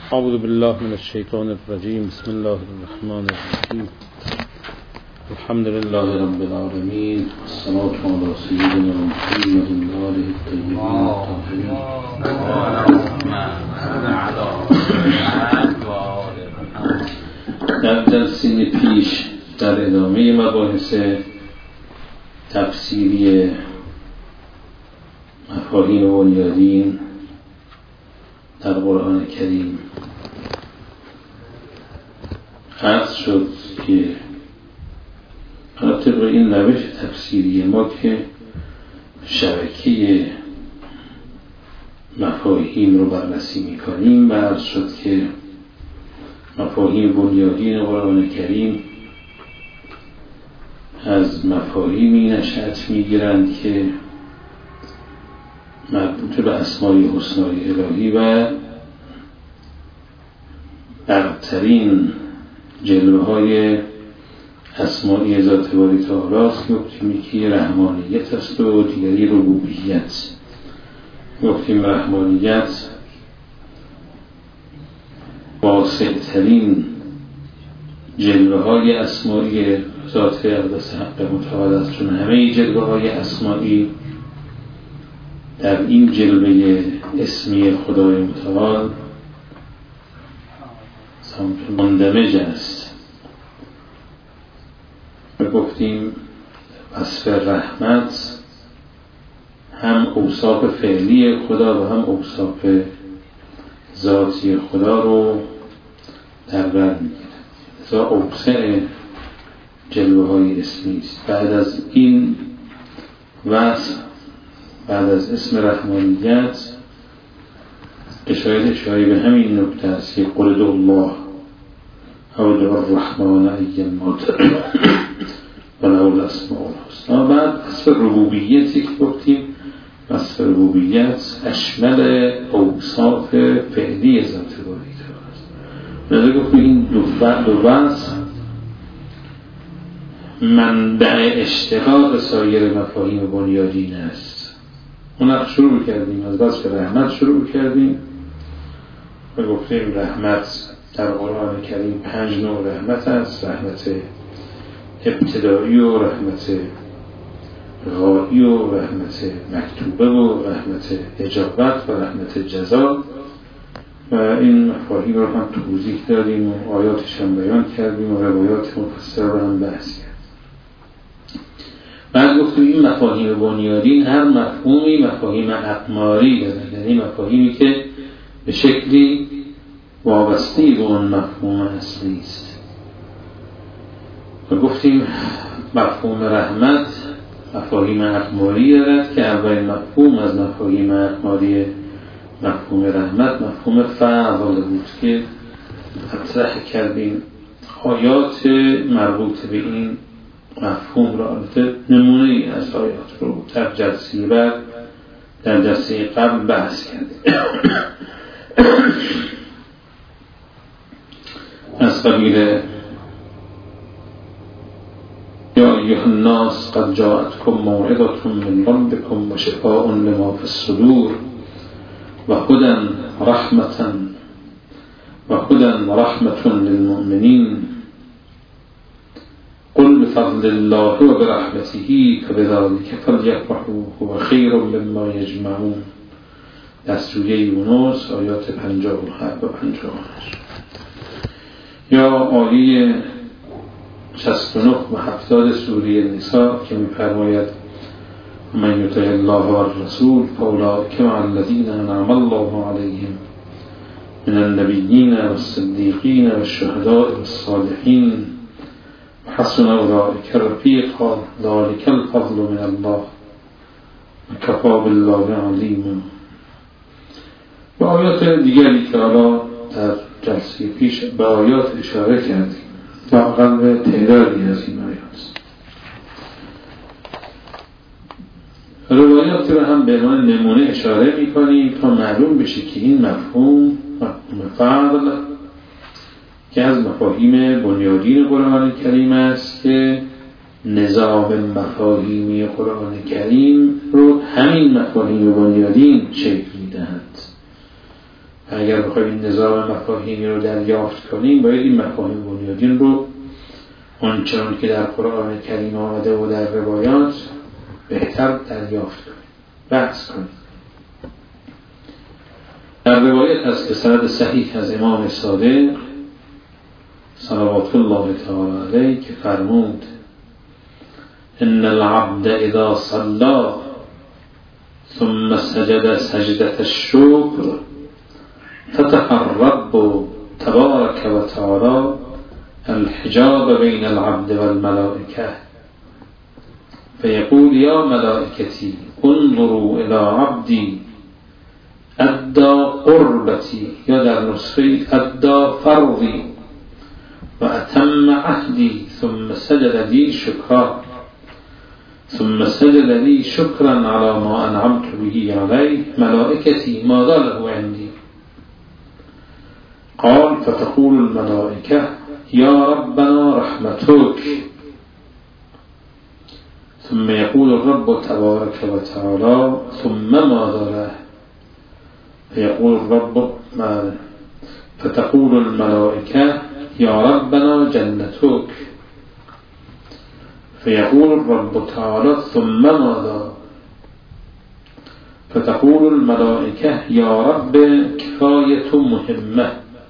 اعوذ بالله من الشیطان الرجیم. بسم الله الرحمن الرحیم. الحمد لله رب العالمین. الصلاة علی سیدنا محمد و آله الطیبین الطاهرین. در جلسه پیش در ادامه مباحث تفسیری مفاهیم بنیادین در قرآن کریم عرض شد که طبق این روش تفسیری ما که شبکه مفاهیم رو بررسی میکنیم و عرض شد که مفاهیم بنیادین قرآن کریم از مفاهیمی نشأت میگیرند که مربوط به اسمای حسنای الهی و برترین جلوه های اسمای ذات باری تعالی است. گفتیم یکی رحمانیت است و دیگری ربوبیت. گفتیم رحمانیت واسع‌ترین جلوه های اسمای ذات اقدس حق متعال است، چون همه جلوه های اسمایی در این جلوه اسمی خدای متعال مندمج است. و گفتیم وصف رحمت هم اوصاف فعلی خدا و هم اوصاف ذاتی خدا رو در بر میگیره. ازا اوسع جلوه های اسمی است. بعد از این وصف، بعد از اسم رحمانیت، اشاره به همین نکته است که قل ادعوا الله او ادعوا الرحمن ایما تدعوا وله الاسماء الحسنی. بعد وصف ربوبیتی که گفتیم، وصف ربوبیت اشمل اوصاف فعلی ذات باری تعالی است. لذا گفتیم این دو وصف منبع اشتقاق سایر مفاهیم بنیادین است. اون شروع کردیم از وصف رحمت شروع کردیم و گفتیم رحمت در قرآن کریم 5 نوع رحمت است: رحمت ابتدایی و رحمت غایی و رحمت مکتوبه و رحمت اجابت و رحمت جزا. و این مفاهیم رو هم توضیح دادیم و آیاتش هم بیان کردیم و روایات مفصل رو هم بحث کردیم. بعد گفتیم این مفاهیم بنیادین هر مفهومی مفاهیم اقماری دارند، یعنی مفاهیمی که به شکلی وابسته به اون مفهوم اصلی است. و گفتیم مفهوم رحمت مفاهیم اقماری دارد که اولین مفهوم از مفاهیم اقماری مفهوم رحمت مفهوم فضل بود که مطرح کردیم. آیات مربوط به این مفهوم را نمونه ای از آیات رو در جلسه قبل بحث کردیم. از قبیل یا ایها الناس قد جاءتكم موعظة من ربكم وشفاء لما في الصدور وهدى رحمة للمؤمنين قل بفضل الله وبرحمته فبذلك فليفرحوا هو خير مما يجمعون. در سوره یونس آیات 57 و 58. یا آیه 69 و 70 سوره نساء که می‌فرماید من یطع الله و الرسول فاولئک مع الذین انعم الله علیهم من النبیین والصدیقین والشهداء والصالحین حسن اولئک رفیقا ذلک الفضل من الله وکفی بالله علیما. و آیات دیگری که حالا در جلسه پیش به آیات اشاره کردیم، واقعا به تعدادی از این آیات. روایاتی رو هم به عنوان نمونه اشاره می‌کنیم تا معلوم بشه که این مفهوم فضل که از مفاهیم بنیادین قرآن کریم است که نظام مفاهیمی قرآن کریم رو همین مفاهیم بنیادین شکل می‌دهند. و اگر بخوایم این نظام مفاهیمی رو دریافت کنیم باید این مفاهیم بنیادین رو اونچنان که در قرآن کریم آمده و در روایات بهتر دریافت کنیم، بحث کنیم. در روایت از سند صحیح از امام صادق صلوات الله تعالی علیه که فرمود ان العبد اذا صلى ثم سجد سجدة الشكر فتح الرب تبارك وتعالى الحجاب بين العبد والملائكة فيقول يا ملائكتي انظروا إلى عبدي أدى قربتي يا در نسخه أدى فرضي وأتم عهدي ثم سجد لي شكرا على ما أنعمت به عليه ملائكتي ماذا له عندي قال فتقول الملائكة يا ربنا رحمتك ثم يقول الرب تبارك وتعالى ثم ماذا له فيقول الرب فتقول الملائكة يا ربنا جنتك فيقول الرب تعالى ثم ماذا فتقول الملائكة يا رب كفاية مهمة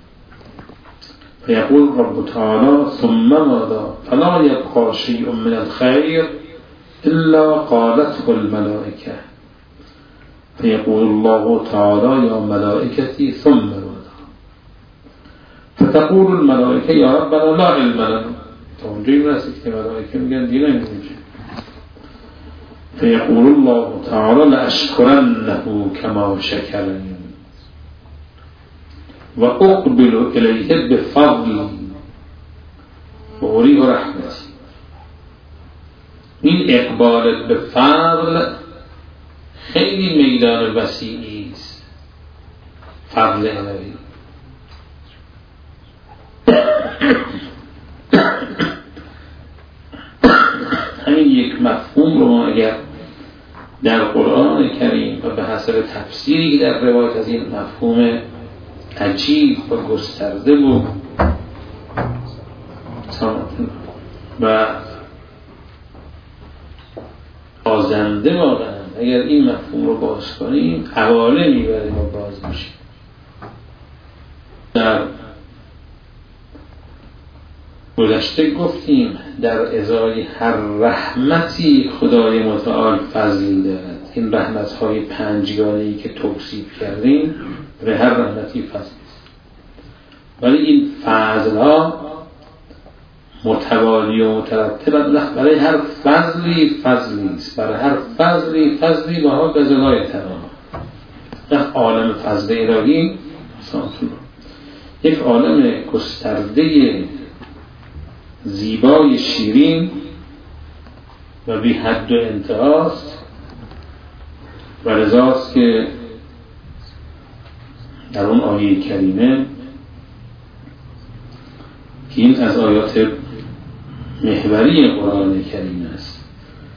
فيقول الرب تعالى ثم ماذا فلا يبقى شيء من الخير إلا قالته الملائكة فيقول الله تعالى يا ملائكتي ثم ماذا فتقول الملائكة يا ربنا لا علم لنا توجيه ناسك الملائكة مجان دينا يمجي فيقول الله تعالى لأشكرنه كما شكرني وأقبل إليه بفضل وأريه رحمتي این اقبال به فضل خیلی میدان وسیعی است. فضل الهی همین یک مفهوم رو ما اگر در قرآن کریم و به حسب تفسیری که در روایت از این مفهوم عجیب و گسترده و بازنده واقعا اگر این مفهوم رو باز کنیم حواله میبریم و باز میشیم. در گذشته گفتیم در ازای هر رحمتی خدای متعال فضل دارد. این رحمت‌های پنجگانه‌ای که توصیف کردیم برای هر رحمتی فضل است، ولی این فضل‌ها متوالی و مترتب برای هر فضلی فضلی است، برای هر فضلی فضلی و ها بزنای تمام. عالم فضل الهی یک عالم گسترده زیبای شیرین و بی حد و انتهاست و لذاست که در اون آیه کریمه که این از آیات محوری قرآن کریم است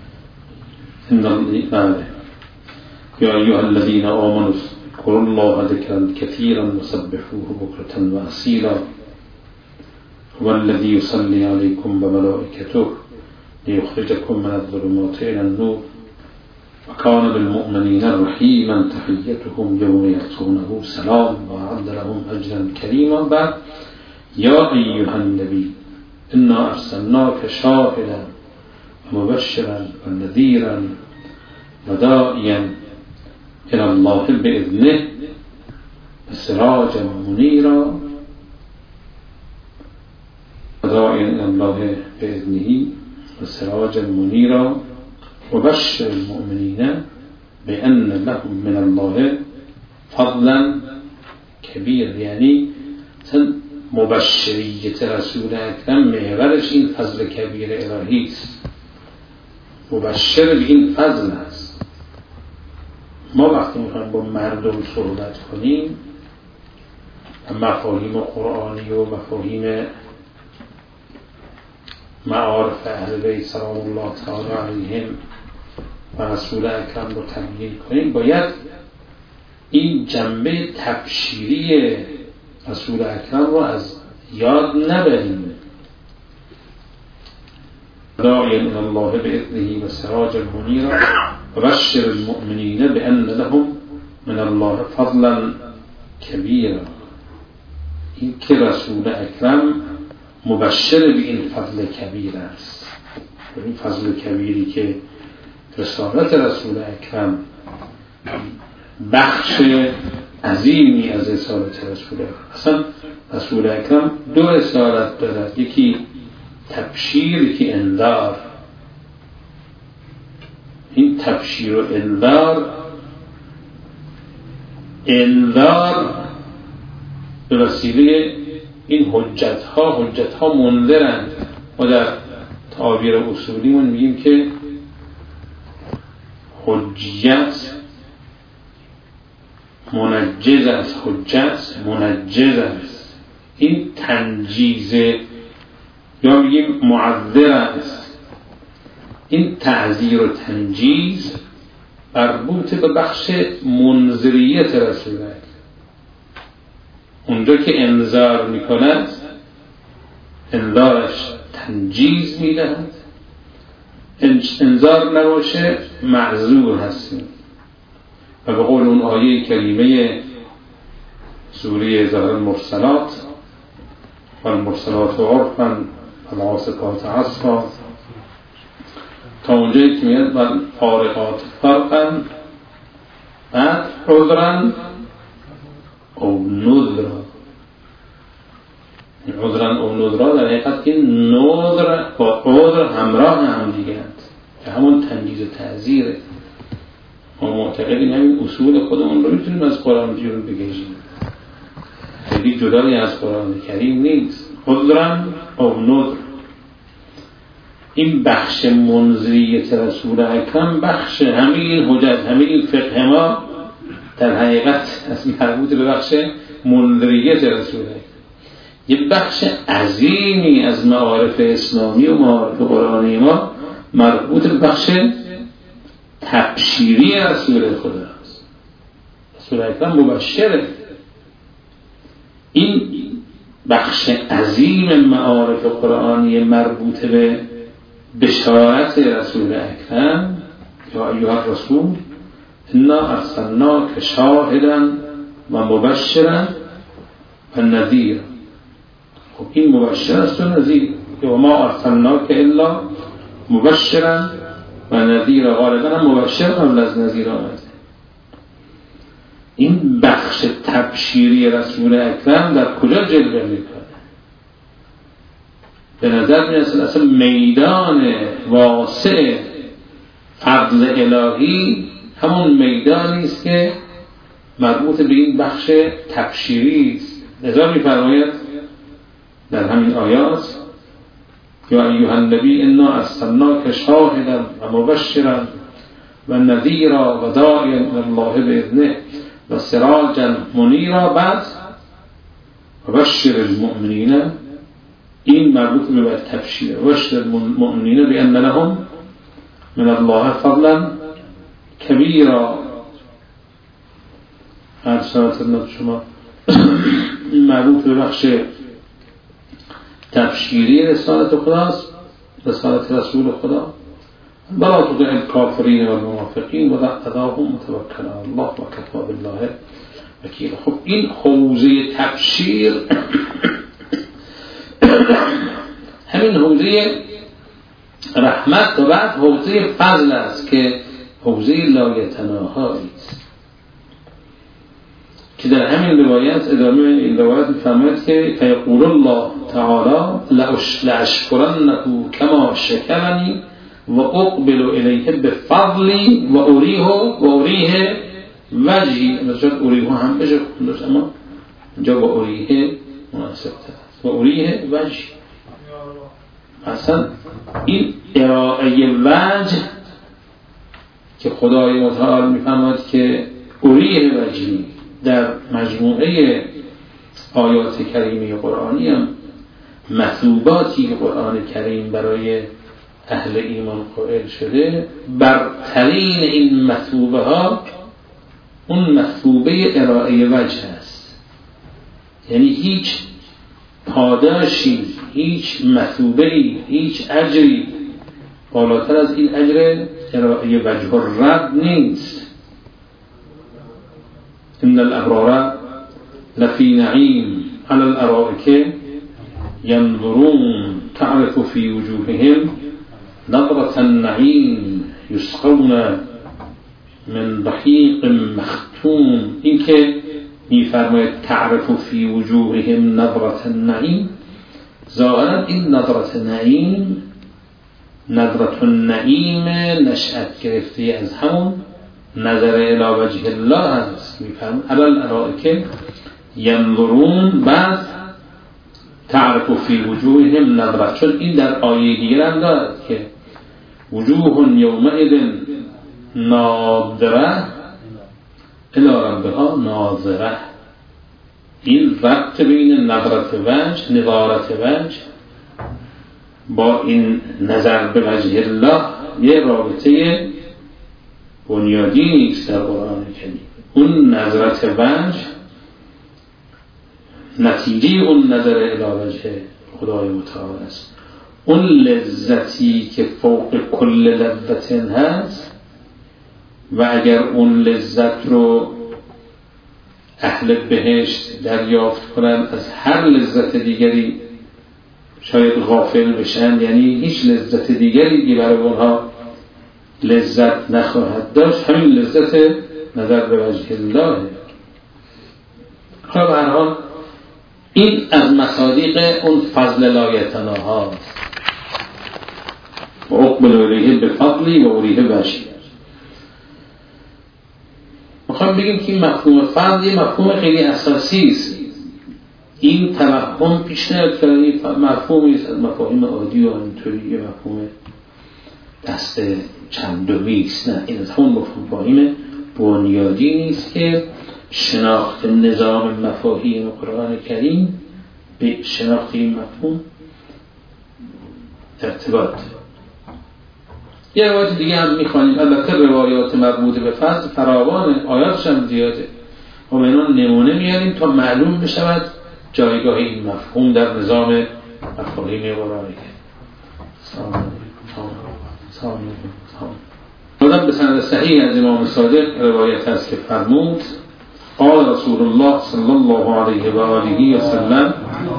یا ایها الذین آمنوا اذکروا الله ذکرا کثیرا وسبحوه بکرة و اصیلا هو الذی یصلی علیکم وملائکته لیخرجکم من الظلمات الی النور وكان بالمؤمنین رحیما تحیتهم یوم یلقونه سلام وأعد لهم اجرا کریما. بعد یا ایها النبی انا ارسلناک شاهدا ومبشرا ونذیرا وداعیا الى الله باذنه وسراجا منیرا وداعیا الى الله باذنه وسراجا منیرا وبشر المؤمنین بان لهم من الله فضلا کبیر. یعنی مبشریت رسول اکرم محورش این فضل کبیر الهی است، مبشر به این فضل است. ما وقتی میخوایم با مردم صحبت کنیم مفاهیم قرآنی و مفاهیم معارف اهل بیت سلام الله تعالی علیهم و رسول اکرم رو تبیین کنیم، باید این جنبه تبشیری رسول اکرم رو از یاد نبریم. داعیا الی الله باذنه و سراجا منیرا و بشر المؤمنین بان لهم من الله فضلا کبیرا. این که رسول اکرم مبشر به این فضل کبیر است، این فضل کبیری که رسالت رسول اکرم بخش عظیمی از رسالت رسول اکرم. اصلا رسول اکرم دو رسالت دارد، یکی تبشیر، یکی انذار. این تبشیر و انذار به وسیله این حجت ها منذرند. ما در تعابیر اصولیمون میگیم که حجت منجز است، حجت منجز است. این تنجیز یا میگیم معذر است. این تعذیر و تنجیز مربوط به بخش منذریت رسول الله. اونجا که انذار میکند، انذارش تنجیز میدهد. انذار نباشه معذور هستیم. و به قول اون آیه کریمه سوره ظهر المرسلات والمرسلات عرفا والعاصفات عصفا تا اونجایی که میاد والفارقات فرقا بعد عذرا او نذرا. عذرا او نذرا در حقیقت این نذر با عذر همراه هم دیگه هست که همون تنجیز و تعذیره. ما معتقدیم همین اصول خودمون رو میتونیم از قرآن بیرون بگیریم، خیلی جدایی از قرآن کریم نیست. عذرا او نذر، این بخش منذریت رسول اکرم، بخش همه این حجت، همه این فقه ما در حقیقت از مربوط به بخش منذریت رسول اکرم. یه بخش عظیمی از معارف اسلامی و معارف قرآنی ما مربوط به بخش تبشیری رسول خدا است. رسول اکرم مبشره. این بخش عظیم معارف قرآنی مربوط به بشارت رسول اکرم، یا ایها الرسول انا ارسلناک شاهدا و مبشرا و نذیرا. خب این مبشر است و نذیر. و ما ارسلناک الا مبشرا و نذیرا. غالبا هم مبشر قبل از نذیر آمده. این بخش تبشیری رسول اکرم در کجا جلوه میکنه؟ به نظر میرسه اصلا میدان واسع فضل الهی همون میدانی است که مربوط به این بخش تبشیری است. لذا می‌فرماید در همین آیات یا ایها النبی انا ارسلناک شاهدا و مبشرا و نذیرا و داعیا الی الله باذنه و سراجا منیرا. بعد و بشر المؤمنین، این مربوط به تبشیر. و بشر المؤمنین بان لهم من الله فضلا کبیرا. هر ساعت شما این مربوط به بخش تبشیری رسالت خداست، رسالت رسول خدا. ولا تطع الکافرین و المنافقین و دعهم متوکل علی الله و کفی بالله وکیل. خب این حوزه تبشیر همین حوزه رحمت و بعد حوزه فضل است که حوزه لایتناهایی است که در همین روایت ادامه این روایت می‌فرماید که فیقول الله تعالی لاشکرنه کما شکرنی و اقبل الیه بفضلی و اریه وجهی. مثلا اریه هم بشه خوندش، اما اینجا با اریه مناسب است. و اریه وجه، اصلا این ارائه وجه که خدای متعال می‌فرماید که اریه وجهی در مجموعه آیات کریمه قرآنی هم مثوباتی که قرآن کریم برای اهل ایمان قائل شده، برترین این مثوبه ها اون مثوبه ارائه وجه است، یعنی هیچ پاداشی، هیچ مثوبه‌ای، هیچ اجری بالاتر از این اجر ارائه وجه الرب نیست. ان الابرار لفی نعیم علی الارائک ینظرون تعرف فی وجوههم نظرة النعیم یسقون من رحیق مختوم. این که می‌فرماید تعرف فی وجوههم نظرة النعیم، ظاهرا این نظرة نعیم، نظرة النعیم نشأت گرفته از همون نظر الی وجه الله هست. می‌فرماید علی الارائک ینظرون، بعد تعرف فی وجوههم نظرة، چون این در آیه دیگر هم دارد که وجوه یومئذ ناظره الی ربها ناظره. این ربط بین نظرت وجه، نظارت وجه با این نظر به وجه الله یه رابطه بنیادی نیست در قرآن کریم. اون نظرت وجه نتیجه اون نظر الی وجه خدای متعال است. اون لذتی که فوق کل لذت هست و اگر اون لذت رو اهل بهشت دریافت کنن از هر لذت دیگری شاید غافل بشن، یعنی هیچ لذت دیگری برای اونها لذت نخواهد داشت، همین لذت نظر به وجه الله. خب هر حال این از مصادیق اون فضل لایتنا هاست. و اقبل الیه بفضلی و اریه بشی. میخوام بگیم که این مفهوم فضل یه مفهوم خیلی اساسی است. این توهم پیش نیاد که این مفهومی است از مفاهیم عادی و اینطوری یه مفهوم دست چندمی است. نه، این از همون مفاهیم بنیادی نیست که شناخت نظام مفاهیم قرآن کریم به شناخت این مفهوم ارتباط. یه روایت دیگه هم میخوانیم، البته روایات مربوط به فضل فراوانه، آیاتش هم زیاده و من اون نمونه میاریم تا معلوم بشود جایگاه این مفهوم در نظام مفاهیم قرآن کریم. سلام. به سند صحیح از امام صادق روایت است که فرمود قال رسول الله صلی الله علیه و آله و سلم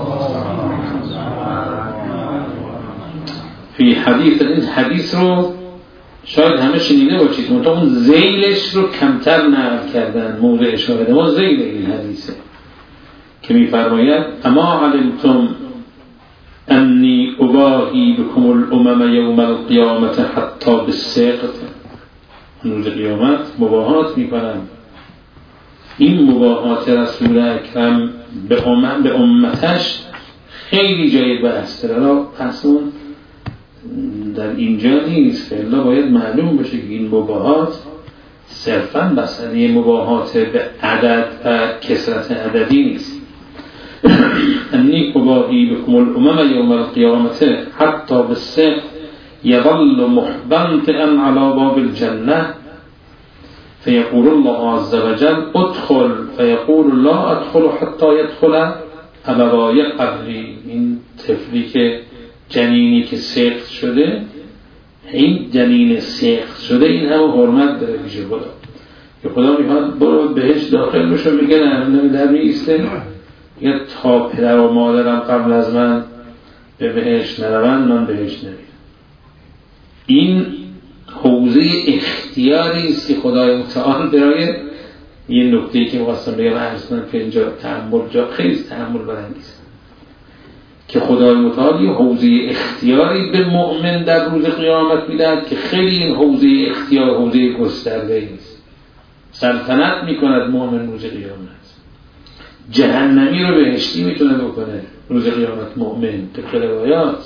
فی حدیث، این حدیث رو شاید همه شنیده باشید، منتها اون ذیلش رو کمتر نقل کردن. موضع شاهد ما ذیل این حدیثه که می‌فرماید اما علمتم انی اباهی بکم الامم یوم القیامت حتی بالسقط. روز قیامت مباهات می‌کنم. این مباهات رسول اکرم به امتش خیلی جای بحث داره. پسون در اینجا نیست، فعلا باید معلوم باشه که این مباهات صرفاً مسئله مباهات به عدد و کثرت عددی نیست. انی اباهی بکم الامم یوم القیامت حتی بالسقط یظل محبنطئا علی باب الجنه فیقول الله عز وجل ادخل فیقول لا ادخل حتی یدخل ابوای قبلی. این طفلی که جنینی که سقط شده، این جنین سقط شده این همه حرمت داره پیش خدا که خدا میخواد برو بهش داخل بشو، میگه نه در میسته، میگه تا پدر و مادرم قبل از من به بهش نروند من بهش نمیرم. این حوزه اختیاری است که خدای متعال برای یه نکته‌ای که می‌خواستم بگم اصلا که اینجا تأمل جا خیلی تأمل برانگیزه که خدای متعال یه حوزه اختیاری به مؤمن در روز قیامت میدهد که خیلی این حوزه اختیار حوزه گسترده است. سلطنت میکند مؤمن روز قیامت، جهنمی رو بهشتی میتونه بکنه روز قیامت مؤمن طبق روایات.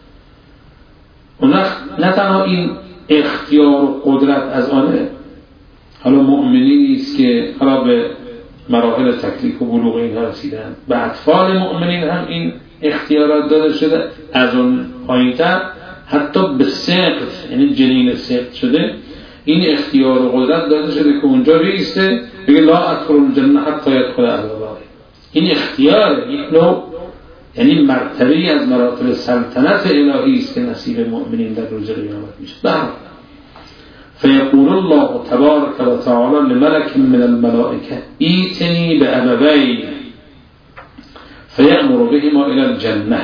نه تنها این اختیار و قدرت از آنه، حالا مؤمنی نیست که حالا به مراحل تکلیف و بلوغ اینها رسیدن، به اطفال مؤمنین هم این اختیارات داده شده. از اون پایین‌تر حتی به سقط، یعنی جنین سقط شده، این اختیار و قدرت داده شده که اونجا بیسته بگه لا ادخل الجنه حتی یدخل اهل الله. این اختیار یک نوع، یعنی مرتبه از مراتب سلطنت الهی است که نصیب مؤمنین در روز قیامت میشه. فیقول الله تبارک و تعالی لملک من الملائکه ایتنی بأبوین فیأمر بهما الى الجنه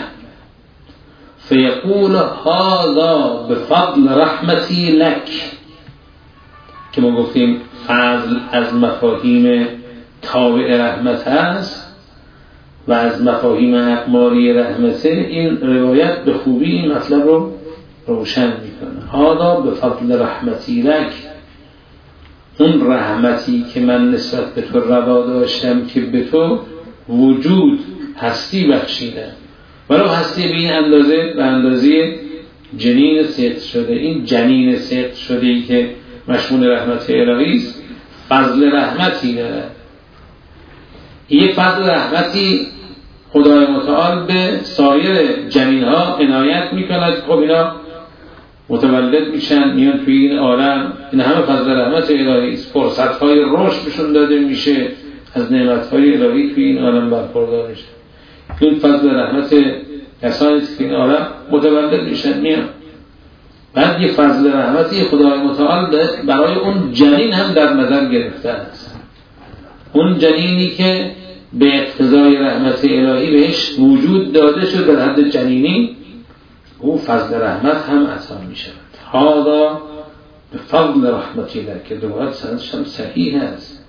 فیقول هذا بفضل رحمتی لک، که ما گفتیم فضل از مفاهیم تابع رحمت هست و از مفاهیم اقماری رحمته. این روایت به خوبی این مطلب رو روشن میکنه. هذا بفضل رحمتی لک، اون رحمتی که من نسبت به تو روا داشتم که به تو وجود هستی بخشیدم، ولو هستی به این اندازه، به اندازه جنین سقط شده. این جنین سقط شده ای که مشمول رحمت الهی است فضل رحمتی دارد. یک فضل رحمتی خدای متعال به سایر جنین ها عنایت میکند. خب اینا متولد میشن، میان توی این عالم، این همه فضل رحمت الهی است. فرصت های رشد بهشون داده میشه، از نعمت های الهی توی این عالم برخوردار میشه. این فضل رحمت کسانی است که این عالم متولد میشن میان. بعد یه فضل رحمتی خدای متعال برای اون جنین هم در نظر گرفته است. اون جنینی که به اقتضای رحمت الهی بهش وجود داده شد در حد جنینی، او فضل رحمت هم عطا می شود. هذا به فضل رحمتی لک، که دوباره سندش هم صحیح است.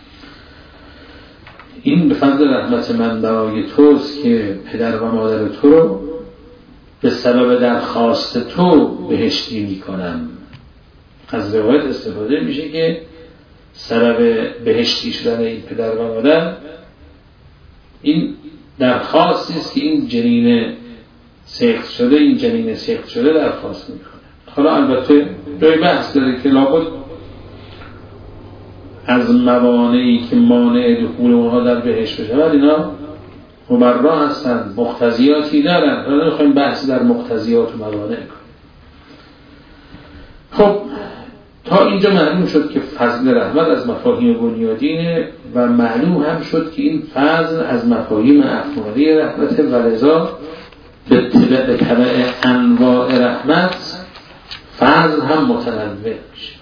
این به فضل رحمت من برای توست که پدر و مادر تو رو به سبب درخواست تو بهشتی می کنم. از روایت استفاده میشه که سبب بهشتی شدن این پدر و مادر این درخواستی است که این جنین سقط شده، این جنین سقط شده درخواست میکنه. حالا البته جای بحث داره که لابد از موانعی که مانع دخول اونها در بهشت بشه، ولی اینا مبرا هستند، مقتضیاتی دارن. حالا نمیخوایم بحث در مقتضیات و موانع کنیم. خب تا اینجا معلوم شد که فضل رحمت از مفاهیم بنیادینه و معلوم هم شد که این فضل از مفاهیم اقماری رحمت و لذا به تبع انواع رحمت فضل هم متنوع میشه.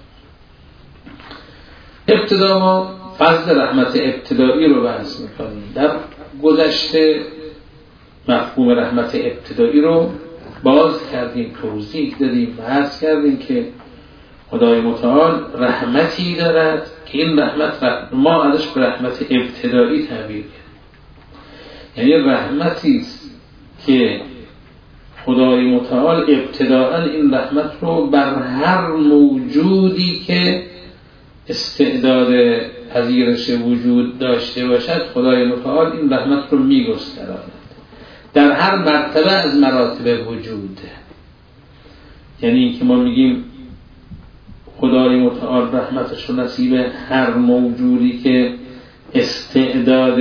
ابتدا ما فضل رحمت ابتدایی رو بحث میکنیم. در گذشته مفهوم رحمت ابتدایی رو باز کردیم، توضیح دادیم، بحث کردیم که خدای متعال رحمتی دارد که این رحمت ما ازش به رحمت ابتدایی تعبیر کردیم. یعنی رحمتی است که خدای متعال ابتداءً این رحمت رو بر هر موجودی که استعداد پذیرش وجود داشته باشد، خدای متعال این رحمت رو می‌گستراند در هر مرتبه از مراتب وجود. یعنی که ما میگیم خدای متعال رحمتش رو نصیب هر موجودی که استعداد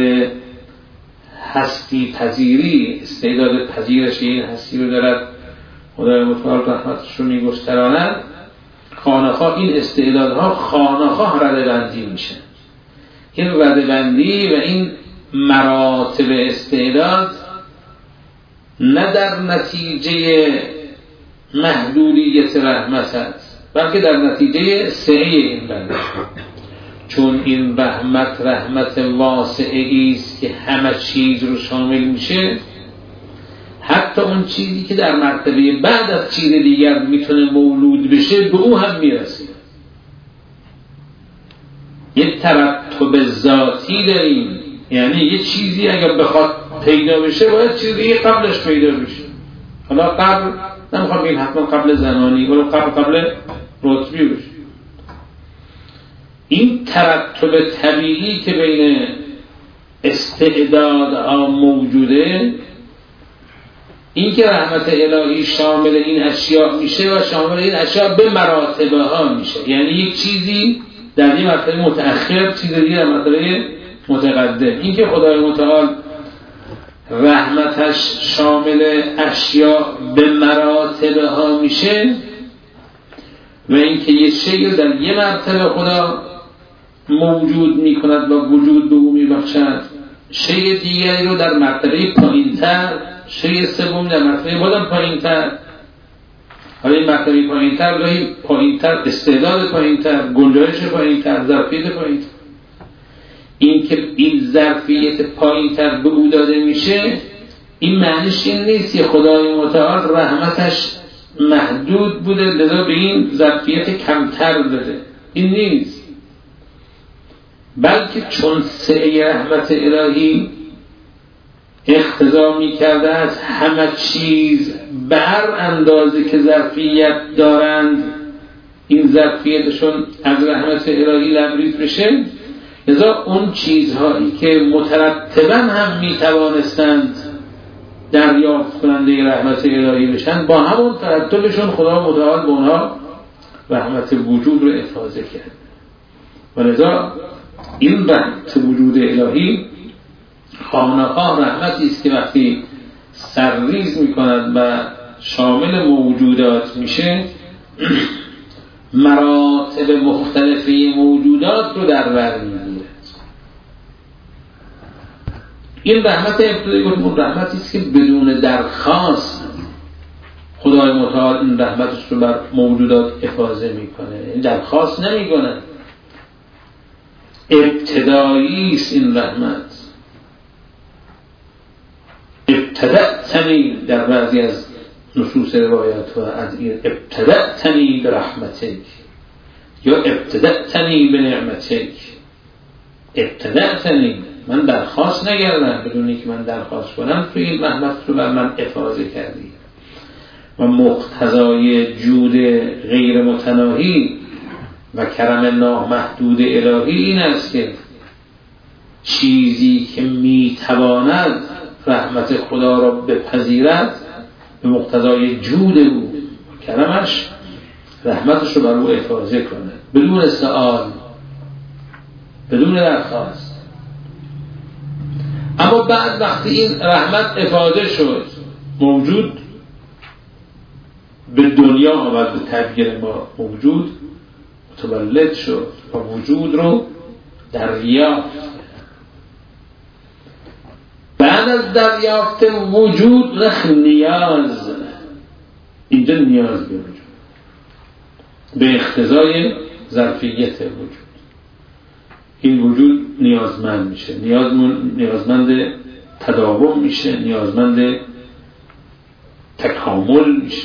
هستی پذیری، استعداد پذیرش این هستی رو دارد، خدای متعال رحمتش رو می‌گستراند. خانه‌خواه این استعدادها خانه‌خواه ردبندی میشه. این ردبندی و این مراتب استعداد نه در نتیجه محدودیت رحمت است، بلکه در نتیجه سعه این بنده. چون این رحمت واسعی است که همه چیز رو شامل میشه، حتی اون چیزی که در مرتبه بعد از چیز دیگر میتونه مولود بشه به او هم میرسه. یه ترتب ذاتی داریم، یعنی یه چیزی اگر بخواد پیدا بشه باید چیزی قبلش پیدا بشه. حالا قبل نمیخوام بگیم حتما قبل زمانی، ولی قبل رتبی بشه. این ترتب طبیعی که بین استعدادها موجوده، این که رحمت الهی شامل این اشیاء میشه و شامل این اشیاء به مراتبه ها میشه. یعنی یک چیزی در این مرتبه متأخر، چیز دیگه در مرتبه متقدم. این که خدای متعال رحمتش شامل اشیاء به مراتبه ها میشه و این که یه شیء در یه مرتبه خدا موجود می کند و وجود به او می بخشد، شیء دیگری رو در مرتبه پایین‌تر، شیء سوم در مرتبه بازم پایین‌تر. حالا این مرتبه پایین‌تر گاهی پایین‌تر، استعداد پایین‌تر، گنجایش پایین‌تر، ظرفیت پایین‌تر. این که این ظرفیت پایین‌تر به او داده میشه، این معنیش این نیست که خدای متعال رحمتش محدود بوده لذا به این ظرفیت کمتر داده، این نیست. بلکه چون سعی رحمت الهی اقتضا می کرده از همه چیز بر اندازه که ظرفیت دارند این ظرفیتشون از رحمت الهی لبریز بشه، لذا اون چیزهایی که مترتبا هم می توانستند دریافت کننده رحمت الهی بشن، با همون ترتبشون خدا متعال به اونها رحمت وجود رو افاضه کرد. و لذا این رحمت وجود الهی خانه‌ها رحمتی است که وقتی سرریز می‌کند و شامل موجودات میشه، مراتب مختلفی موجودات رو در بر می‌گیرد. این رحمت ابتدایی گفتم رحمتی است که بدون درخواست خدای متعال این رحمتش رو بر موجودات افاضه میکنه، این درخواست نمیکنه، ابتدایی است این رحمت. ابتدأتنی در بعضی از نصوص روایات و از این ابتدأتنی برحمتک یا ابتدأتنی بنعمتک. ابتدأتنی، من درخواست نکردم، بدون اینکه من درخواست کنم تو این رحمت رو بر من افاضه کردی. و مقتضای جود غیر متناهی و کرم نامحدود الهی این است که چیزی که میتواند رحمت خدا را بپذیرد به مقتضای جود او کرمش رحمتش رو بر او افاضه کنه بدون سؤال، بدون درخواست. اما بعد وقتی این رحمت افاضه شد، موجود به دنیا آمد، به تعبیر ما موجود متولد شد و وجود رو دریافت. بعد از دریافت وجود رخ نیاز، اینجا نیاز به وجود به اقتضای ظرفیت وجود، این وجود نیازمند میشه، نیازمند تداوم میشه، نیازمند تکامل میشه.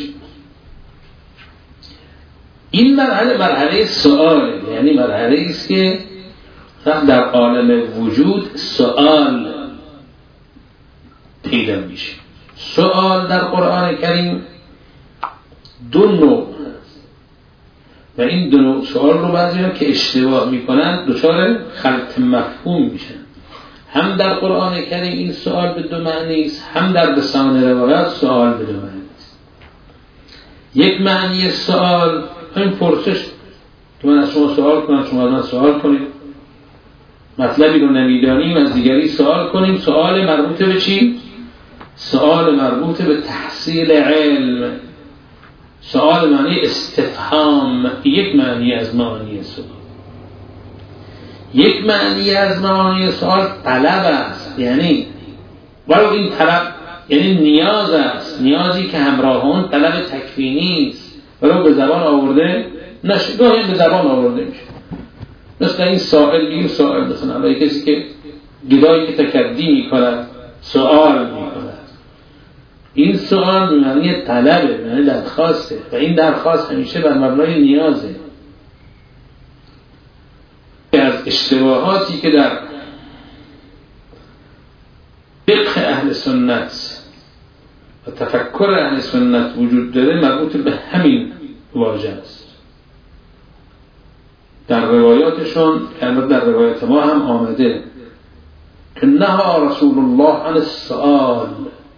این مرحله سؤاله، یعنی مرحله است که در عالم وجود سؤال پیدا میشه. سؤال در قرآن کریم دو نوع هست و این دو نوع سؤال رو بعضی ها که اشتباه میکنن دچار خلط مفهوم میشن. هم در قرآن کریم این سؤال به دو معنی است، هم در لسان روایات سؤال به دو معنی است. یک معنی سؤال همین پرسش که من از شما سؤال کنم، شما از من سؤال کنید، مطلبی رو نمیدانیم از دیگری سؤال کنیم. سؤال مربوط به چی؟ سؤال مربوط به تحصیل علم، سؤال معنی استفهام، یک معنی از معانی سؤال. یک معنی از معانی سؤال طلب است، یعنی ولو این طلب یعنی نیاز است، نیازی که همراه اون طلب تکوینی است ولو به زبان آورده نشه، گاهی به زبان آورده میشه. مثل این سائل، بگیم سائل مثلا کسی که گدایی که تکدی میکند سؤال میکند، این سؤال به معنی طلبه، به معنی درخواسته و این درخواست همیشه بر مبنای نیازه. از اشتباهاتی که در فقه اهل سنت و تفکر اهل سنت وجود داره مربوط به همین واژه است. در روایاتشون که در روایت ما هم آمده که نهی رسول الله عن السؤال،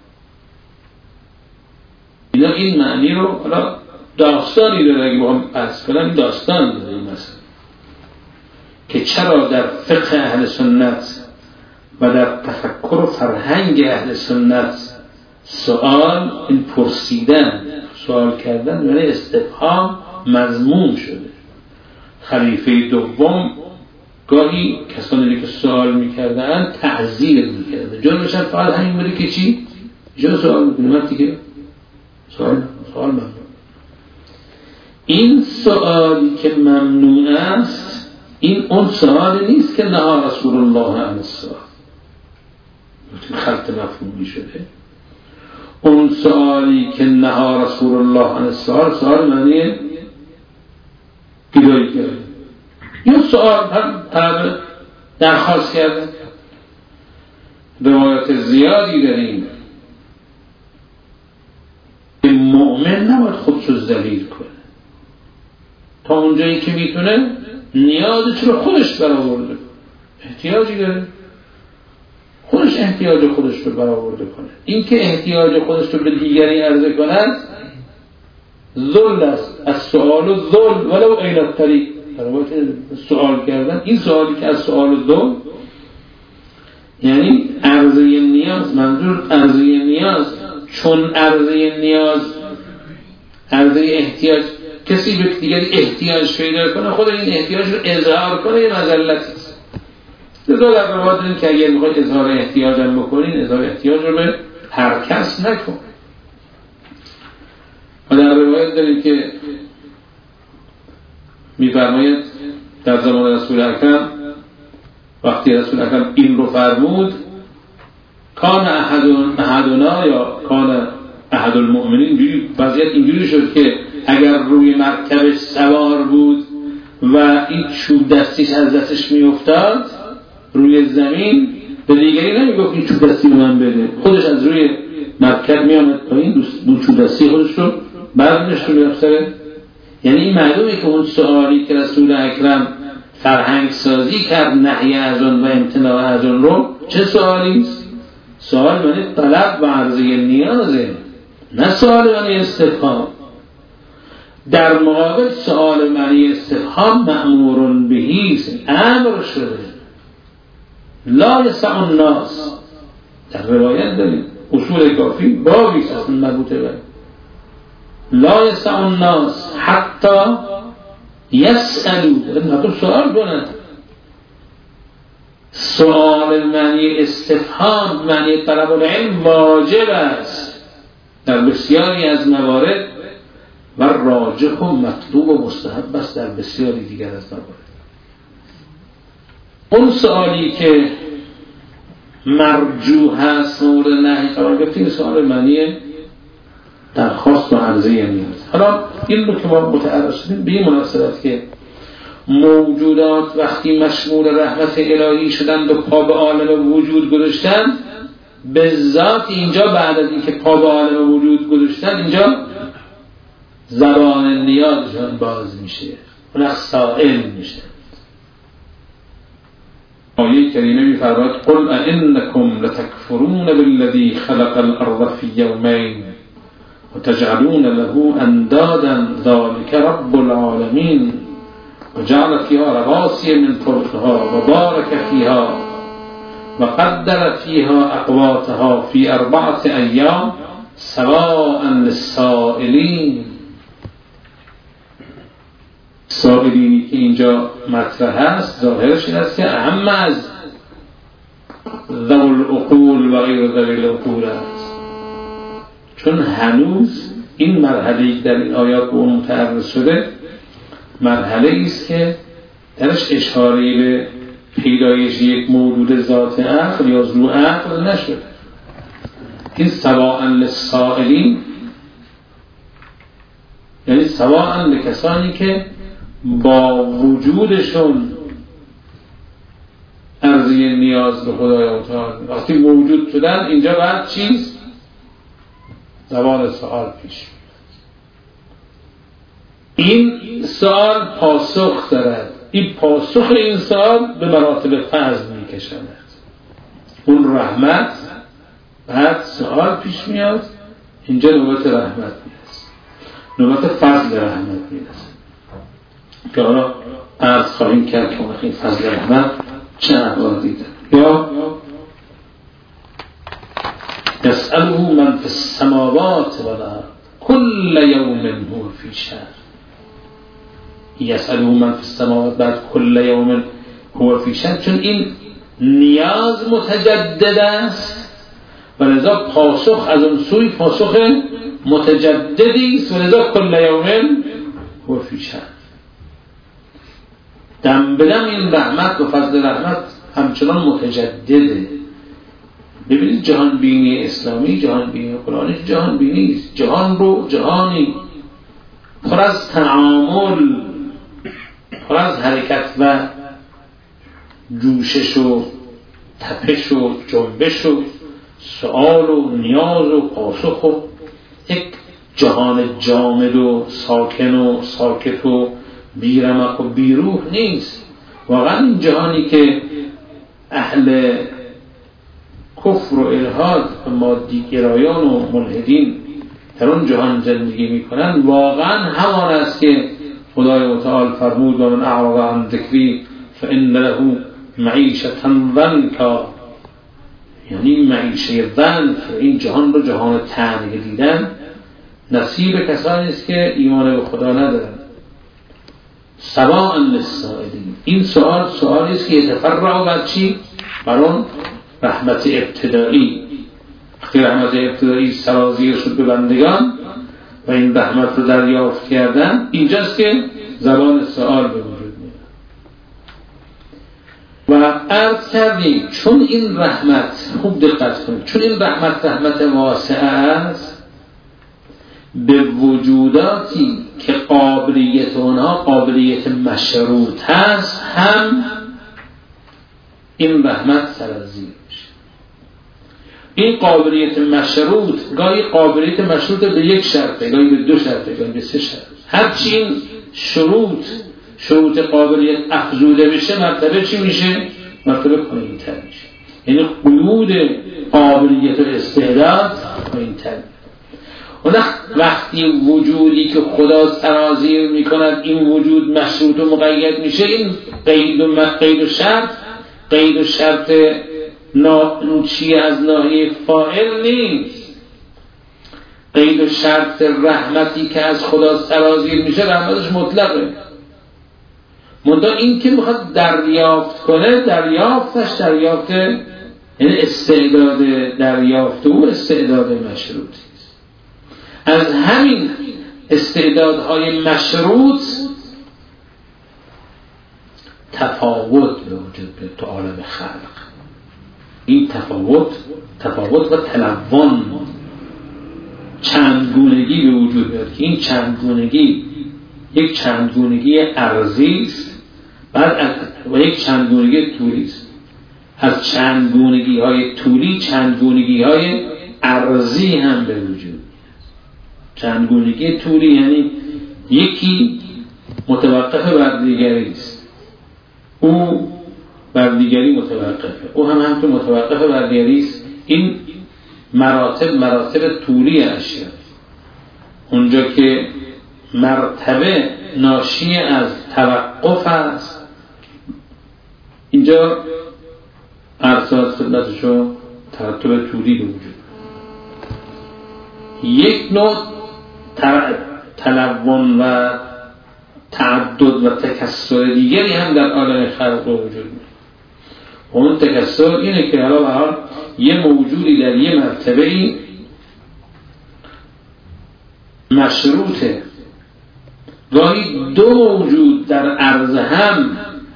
اینا این معنی رو حالا داستانی داره، اگه با هم عرض کنم داستان داره این مثلا که چرا در فقه اهل سنت و در تفکر و فرهنگ اهل سنت سؤال، این پرسیدن، سؤال کردن یعنی استفهام مذموم شده. خلیفه دوم گاهی کسانی که سوال میکردن تعذیر میکردن، جرمش هم فقط همین بوده که چی؟ چرا سوال میکنیم دیگه؟ سوال ممنوع. این سوالی که ممنوع است این اون سوالی نیست که نهی رسول الله عن السؤال، خلط مفهومی شده. اون سوالی که نهی رسول الله عن السؤال سوال معنی گدایی کرده یا سوال طلب درخواست کرده. روایت زیادی داریم که مؤمن نباید خودشو ذلیل کنه، تا اونجایی که میتونه نیازش رو خودش برآورده، احتیاجی داره خودش احتیاج خودش رو برآورده کنه. این که احتیاج خودش رو به دیگری عرضه کند ذل است. از سؤال و ذل ولو الی الطریق، سوال کردن، این سوالی که از سؤال و ذل یعنی عرضه نیاز، منظور عرضه نیاز، چون عرضه نیاز عرضه احتیاج، کسی به دیگری احتیاج پیدا کنه خود این احتیاج رو اظهار کنه یه مذلتی است. لذا در روایت داریم که اگر میخواید اظهار احتیاج هم بکنین اظهار احتیاج رو به هر کس نکن. و در روایت داریم که میفرماید در زمان رسول اکرم وقتی رسول اکرم این رو فرمود کان احدنا یا کان احد المؤمنین، وضعیت اینجوری شد که اگر روی مرکبش سوار بود و این چوب دستیش از دستش میافتاد روی زمین به دیگری نمیگفت این چوب دستی رو من بده، خودش از روی مرکب میامد پایین دو چوب دستی خودش رو برداشت رو میافتاره. یعنی این معلومه که اون سوالی که رسول اکرم فرهنگ سازی کرد نهی از اون و امتناع از اون رو چه سوالی است؟ سوال معنی طلب و عرضه نیازه، نه سوال معنی استفهام. در مقابل سوال معنی استفهام مأمور بهی است، امر شده. لا یسع الناس در روایت داریم اصول کافی بابی است مربوطه به لا یسع الناس حتی یسألوا، مطلب سوال کنند. سوال معنی استفهام معنی طلب العلم واجب است در بسیاری از موارد و راجح و مطلوب و مستحب است در بسیاری دیگر از موارد. اون سوالی که مرجوح هست مورد نهی قرار گرفته سوال معنی درخواست و عرضه نیاز. حالا این رو که ما متعرض شدیم به این مناسبت که موجودات وقتی مشمول رحمت الهی شدند و پا به عالم وجود گذاشتند، به ذات اینجا بعد از اینکه پا به عالم وجود گذاشتند اینجا زبان نیازشان باز میشه، اون سائل میشه. آیه کریمه می‌فرماید قل ائنکم لتکفرون بالذی خلق الارض فی یومین وتجعلون له اندادا ذلك رب العالمین وجعل فيها رواسي من فوقها وبارك فيها وقدر فيها أقواتها في 4 أيام سواء للسائلين. سائلینی که اینجا مطرح است ظاهرش این است که اهم از ذو العقول و غیر ذوی العقول است، چون هنوز این مرحله در این آیات به اون متعرض شده مرحله است که درش اشاره به پیدایش یک موجود ذات عقل یا ذو عقل نشد. این سواء للسائلین یعنی سواء لکسانی که با وجودشون عرضه نیاز به خدای متعال وقتی موجود شدن اینجا بعد چیز زبان سوال پیش. این سوال پاسخ دارد، این پاسخ این سوال به مراتب فضل میکشند. اون رحمت بعد سوال پیش میاد، اینجا نوبت رحمت میرسه، نوبت فضل رحمت میرسه که حالا عرض خواهیم کرد که این فضل رحمت چه احوالی داره. یا یسأله من فی السماوات والارض کل یوم هو فی شأن. یسأله من فی السماوات بعد کل یوم هو فی شأن، چون این نیاز متجدد است و لذا پاسخ از اون سوی پاسخ متجددی است و لذا کل یوم هو فی شأن. دم بدم این رحمت و فضل رحمت همچنان متجدده. ببینید جهان بینی اسلامی، جهان بینی قرآنی جهان بینی است. جهان رو جهانی پر از تعامل، پر از حرکت و جوشش و تپش و جنبش و سؤال و نیاز و پاسخ و یک جهان جامد و ساکن و ساکت و بیرمق و بیروح نیست. واقعا این جهانی که اهل کفر و الحاد و مادی گرایان و ملحدین در اون جهان زندگی میکنن واقعا همان است که خدای متعال فرمود و من اعرض عن ذکری فإن له معیشة ضنکا، یعنی معیشه ضنک. این جهان رو جهان تنگ دیدن نصیب کسانی است که ایمان به خدا ندارن. سواء للسائلین، این سوالی است که یتفرع بر چی؟ بر اون رحمت ابتدایی. وقتی رحمت ابتدایی سرازیر شد به بندگان و این رحمت رو دریافت کردن، اینجاست که زبان سوال به وجود میاد. و عرض کردیم چون این رحمت، خوب دقت کنید، چون این رحمت واسعه است، به وجوداتی که قابلیت اونها قابلیت مشروط هست هم این رحمت سرازیر میشه. این قابلیت مشروط گاهی قابلیت مشروط به یک شرطه، گاهی به دو شرطه، گاهی به سه شرطه. هرچی این شروط قابلیت افزوده بشه مرتبه چی میشه؟ مرتبه پایین‌تر میشه. یعنی قیود قابلیت و استعداد پایین‌تر میشه. وقتی وجودی که خدا سرازیر میکند این وجود مشروط و مقید میشه، این قید و شرط چی از ناحیه فاعل نیست. قید و شرط رحمتی که از خدا سرازیر میشه رحمتش مطلقه. منتها این که میخواد دریافت کنه، دریافت یعنی استعداد دریافت او استعداد مشروطی است. از همین استعدادهای مشروط تفاوت به وجود بیاد تو عالم خلق. این تفاوت و تلون، چندگونگی به وجود بیاد که این چندگونگی یک چندگونگی ارضی است و یک چندگونگی طولی است. از چندگونگی های طولی چندگونگی های ارضی هم به وجود بیاد. چندگونگی طولی یعنی یکی متوقف بر دیگری است، او بر دیگری متوقفه، او هم همچون متوقف بر دیگری است. این مراتب طولی اشیاء. اونجا که مرتبه ناشی از توقف است، اینجا ارسال خدمتشو ترتب طولی به وجود. یک نوع تلون و تعدد و تکثر دیگری هم در عالم خلق به وجود میاد. اون تکثر اینه که حالا یه موجودی در یه مرتبه‌ای مشروطه، گاهی دو موجود در عرض هم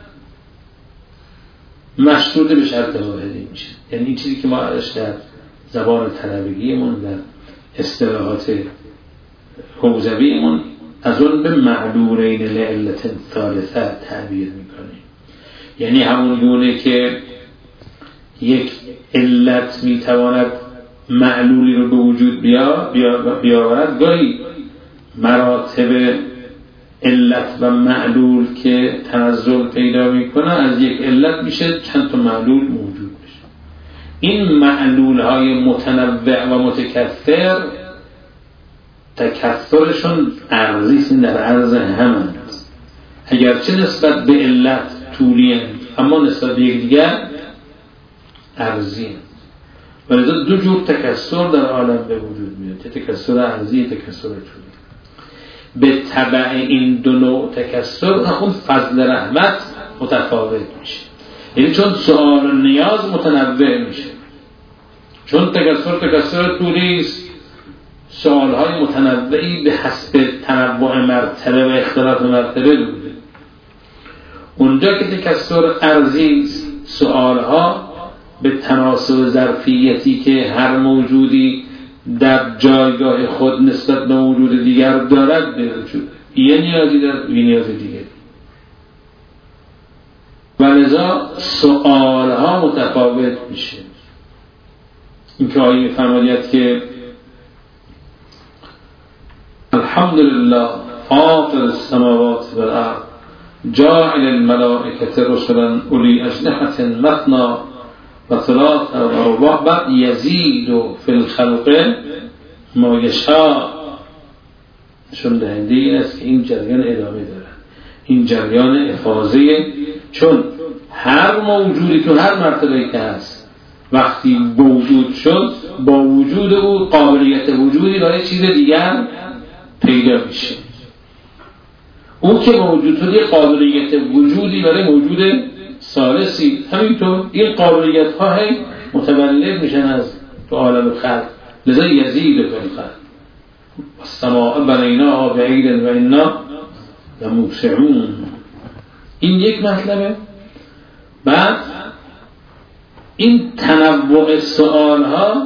مشروط به شرط واحدی میشه. یعنی این چیزی که ما ازش در زبان طلبگیمون در اصطلاحات حوزویمون از اون به معلولین لعلت ثالثه تعبیر میکنیم. یعنی همون گونه که یک علت میتواند معلولی رو به وجود بیاورد، گاهی مراتب علت و معلول که تنزل پیدا میکنه از یک علت میشه چند تا معلول موجود بشه. این معلول های متنوع و متکثر تکثرشون ارضی در عرض هم است، اگرچه نسبت به علت طولی هست اما نسبت به یک دیگر ارضی هست. ولذا دو جور تکثر در عالم به وجود میاد، تکثر ارضی، تکثر طولی. به تبع این دو نوع تکثر اون فضل رحمت متفاوت میشه. یعنی چون سؤال و نیاز متنوع میشه، چون تکثر طولی است، سؤالهای متنوعی به حسب تنوع مرتبه و اختلاف مرتبه بوده. اونجا که تکثر ارضی است، سؤالها به تناسب ظرفیتی که هر موجودی در جایگاه خود نسبت به موجود دیگر دارد به وجود، یه نیازی دارد یه نیاز دیگر، و لذا سؤالها متفاوت میشه. این که آیه می‌فرماید که الحمدلله فاطر السماوات والارض جاعل الملائکة رسلا اولی اجنحة مثنی و ثلاث و رباع بعد یزید فی الخلق ما یشاء. نشون دهنده این است که این جریان ادامه داره، این جریان افاضه، چون هر موجودی تو هر مرتبه که هست وقتی موجود شد، با وجود او قابلیت وجودی برای چیز دیگر پیدا میشه. او که موجود شد یه قابلیت وجودی برای موجود ثالثی، همینطور این قابلیت ها متولد میشن از تو عالم خلق، لذا یزید فی الخلق. السماء بنیناها بعید و انا لموسعون. این یک مطلبه. بعد این تنوع سؤال ها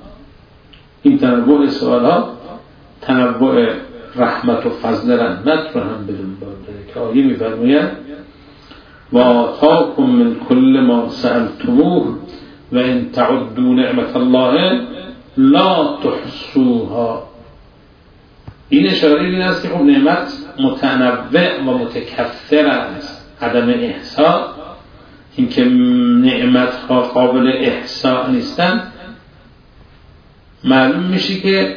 تنوع رحمت و فضل رحمت رو هم بدون بارده که آیه می‌فرماید و آتاکم من کل ما سألتموه و ان تعدوا نعمت الله لا تحصوها. این اشاره این است که خب نعمت متنوع و متکثر است، عدم احصاء، اینکه نعمت ها قابل احصاء نیستن، معلوم میشه که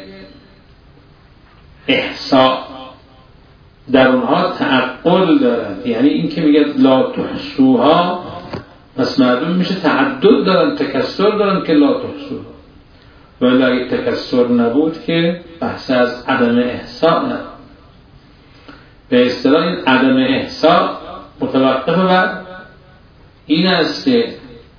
احصاء در اونها تعقل دارند. یعنی این که میگه لا تحصوها، پس معلوم میشه تعدد دارن، تکثر دارن که لا تحصوها. ولی اگه تکثر نبود که بحث از عدم احصاء نه. به اصطلاح این عدم احصاء متوقف بر این است که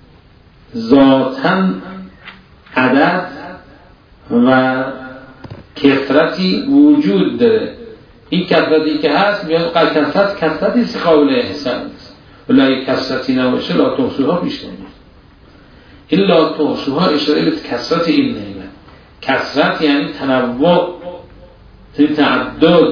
ذاتاً عدد و کثرتی وجود داره. این کثرتی که هست میاد کثرتی است قابل احصاء است، ولی اگه کثرتی نباشه لا تحصوها پیش نمیاد. این لا تحصوها اشاره به کثرت این نعمت. کثرت یعنی تنوع، یعنی تعدد.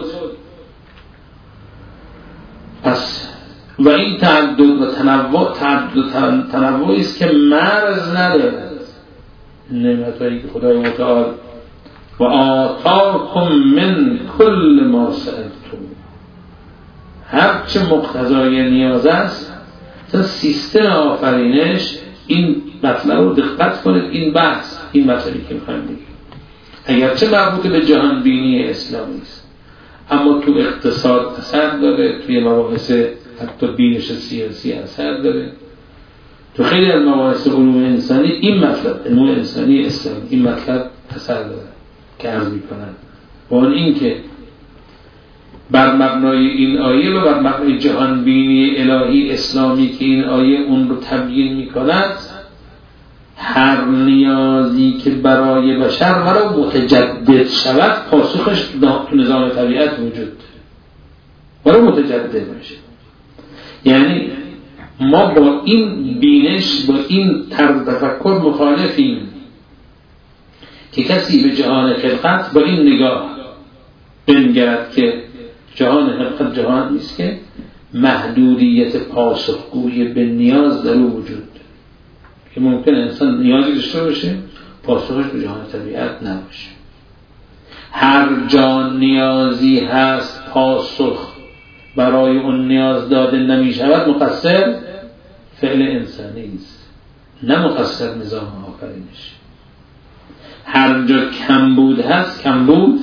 پس و این تعدد و تنوعی است که مرز نداره. نعمتایی که خدای متعال و آتاکم من کل ما سألتم، هر چه مقتضای نیاز است. مثلا سیستم آفرینش این مطلب رو دقت کنید، این بحث، این مسئله که می‌خوایم بگیم اگرچه مربوط به جهان بینی اسلامی است، اما تو اقتصاد اثر داره، توی مباحث حتی بینش سیاسی اثر داره، تو خیلی از مباحث علوم انسانی این مطلب، علوم انسانی اسلامی این مطلب اثر داره که عرض می‌کنن. با این که بر مبنای این آیه و بر مبنای جهان بینی الهی اسلامی که این آیه اون رو تبیین می‌کند، هر نیازی که برای بشر مرا متجدد شود پاسخش تو نظام طبیعت وجود مرا متجدد میشه. یعنی ما با این بینش، با این طرز تفکر مخالفیم که کسی به جهان خلقت با این نگاه بنگرد که جهان خلقت جهان نیست که محدودیت پاسخگویی به نیاز در او وجود، که ممکن انسان نیازی داشته باشه پاسخش به جهان طبیعت نباشه. هر جا نیازی هست پاسخ برای اون نیاز داده نمی شود، مقصر فعل انسانی است، نه مقصر نظام آفرینش. هر جا کمبود هست، کمبود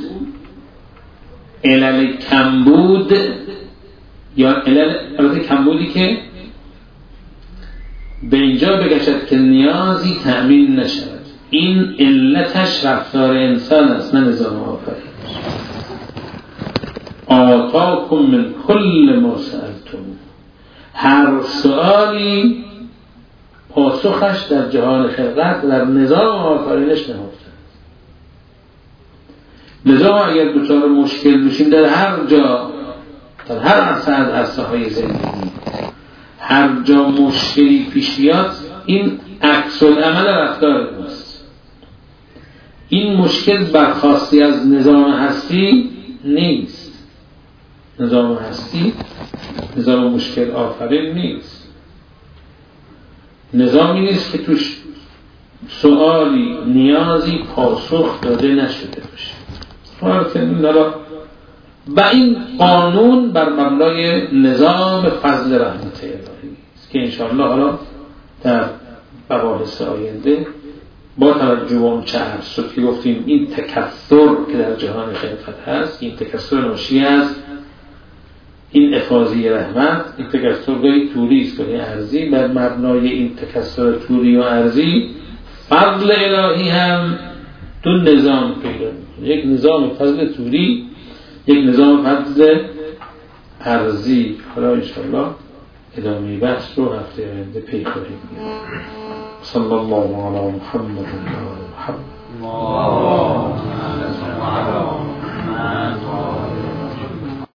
علل کمبود یا علل البته کمبودی که به اینجا بگشد که نیازی تأمین نشود، این علتش رفتار انسان است، نه نظام آفرینش. آتاکم من کل ما سألتم، هر سؤالی پاسخش در جهان خلقت در نظام آفرینش نهفته. لذا اگر دچار مشکل بشیم در هر جا، در هر عرصه از عرصه‌های زندگی، هر جا مشکلی پیش بیاد، این عکس العمل رفتار ماست. این مشکل برخواستی از نظام هستی نیست. نظام هستی نظام مشکل آفرین نیست. نظامی نیست که توش سؤالی نیازی پاسخ داده نشده باشه. و این قانون بر مبنای نظام فضل رحمت الهی است که انشاءالله حالا در مباحث آینده با توجه به اون چه عرض شد که گفتیم این تکثر که در جهان خلقت هست، این تکثر ناشی از این افاضی رحمت، این تکثر گاهی طولی است گاهی عرضی، بر مبنای این تکثر طولی و عرضی فضل الهی هم دو نظام پیدا می‌کنه، یک نظام فضل طولی، یک نظام فضل عرضی. حالا انشاءالله ادامه بحث رو هفته آینده پی خواهیم گرفت. صلی الله علی محمد و آل محمد.